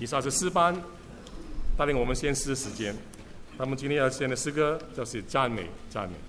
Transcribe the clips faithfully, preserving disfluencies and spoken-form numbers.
以上是诗班带领我们献诗时间，他们今天要献的诗歌就是赞美，赞美。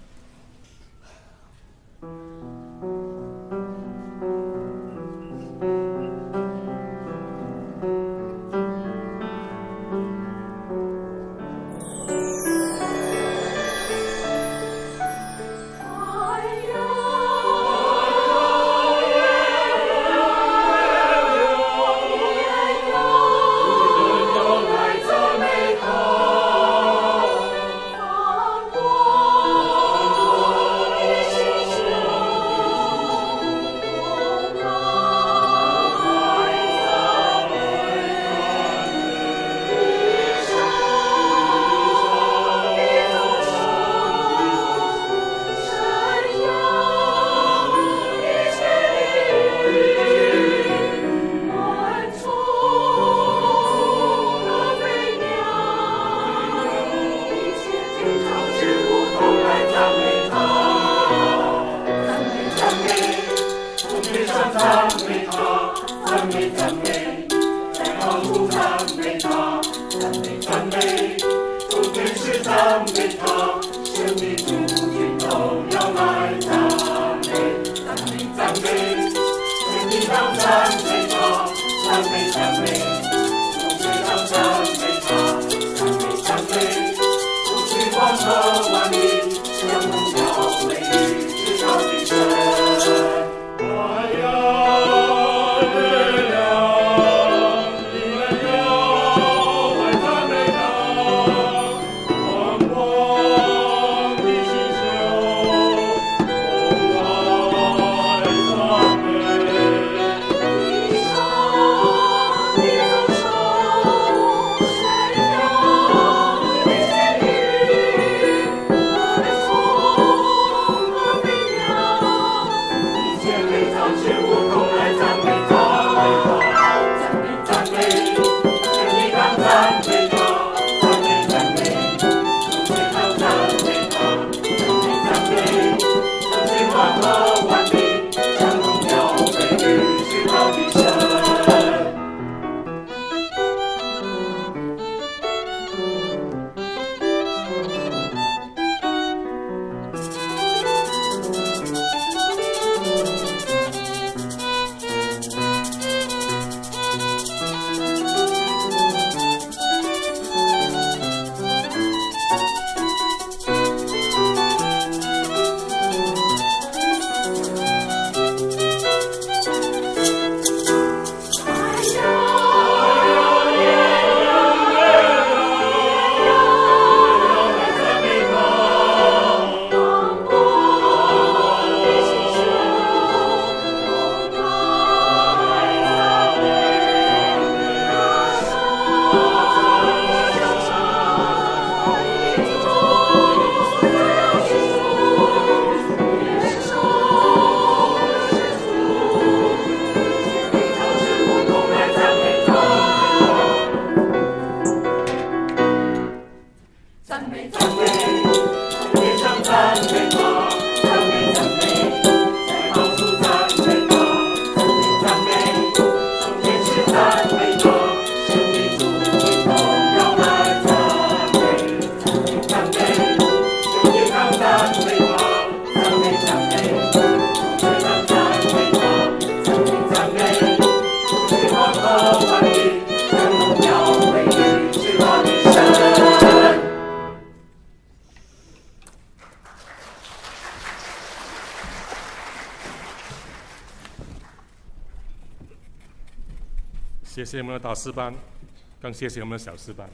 谢谢我们的大师班，更谢谢我们的小师班，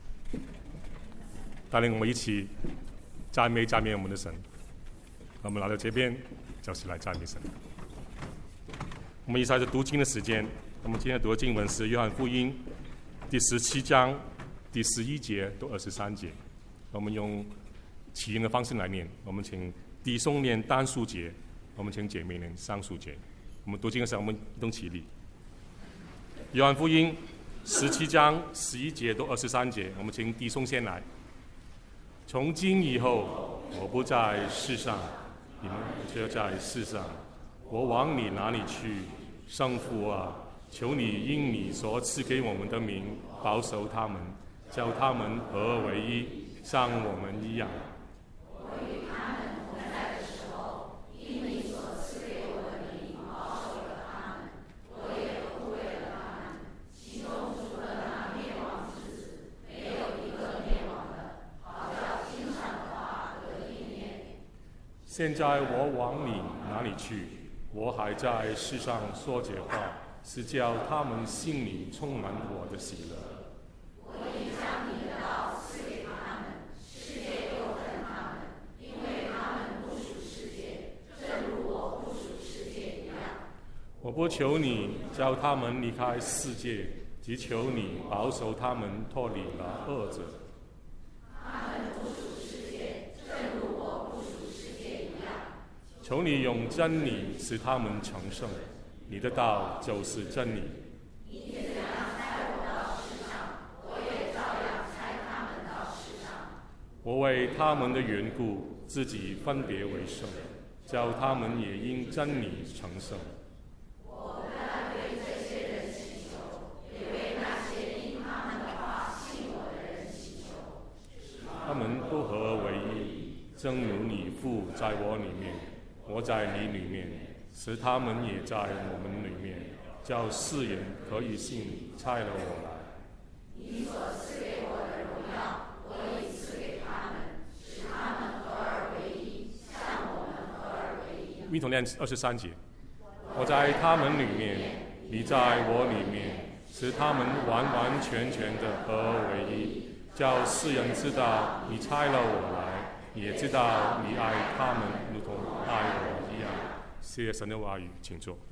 带领我们一起赞美赞美我们的神。我们来到这边就是来赞美神。我们以下是读经的时间，我们今天读的经文是约翰福音第十七章第十一节到二十三节。我们用起音的方式来念，我们请弟兄念单数节，我们请姐妹念双数节。我们读经的时候，我们一同起立。约翰福音十七章十一节到二十三节，我们请弟兄先来。从今以后，我不在世上，你们却在世上。我往你哪里去，圣父啊， 求你因你所赐给我们的名保守他们，叫他们合而为一，像我们一样。 我与他们同在的时候，因你所赐给我的名保守了他们，我也护卫了他们，其中除了那灭亡之子，没有一个灭亡的，好叫经上的话得应验。 现在我往你哪里去？我还在世上说这话，是叫他们心里充满我的喜乐。 我已将你的道赐给他们，世界又恨他们，因为他们不属世界，正如我不属世界一样。 我不求你叫他们离开世界，只求你保守他们脱离了恶者。 他们不属世界，正如我不属世界一样。 求你用真理使他们成圣，你的道就是真理。 你怎样差我到世上，我也照样差他们到世上。 我为他们的缘故，自己分别为圣，叫他们也因真理成圣。 我不但对这些人祈求，也为那些因他们的话信我的人祈求。 他们都合而为一，正如你父在我里面，我在你里面，使他们也在我们里面，叫世人可以信你差了我来。 你所赐给我的荣耀，我已赐给他们，使他们合而为一，像我们合而为一。 一同念二十三节。我在他们里面，你在我里面，使他们完完全全的合而为一，叫世人知道你差了我来，也知道你爱他们如同爱我一样。谢谢神的话语，请坐。